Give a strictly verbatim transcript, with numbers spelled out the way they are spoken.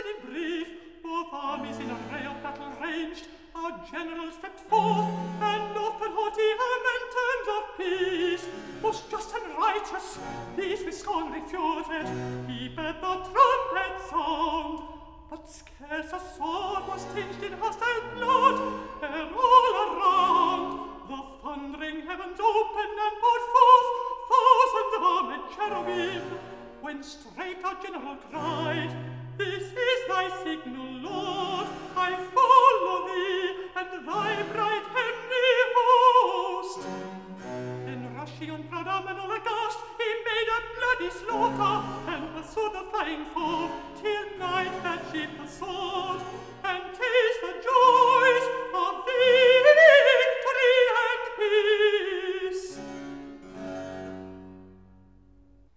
in brief, both armies in array of battle ranged, our general stepped forth, and offered haughty terms of peace. Most just and righteous, these with scorn refuted,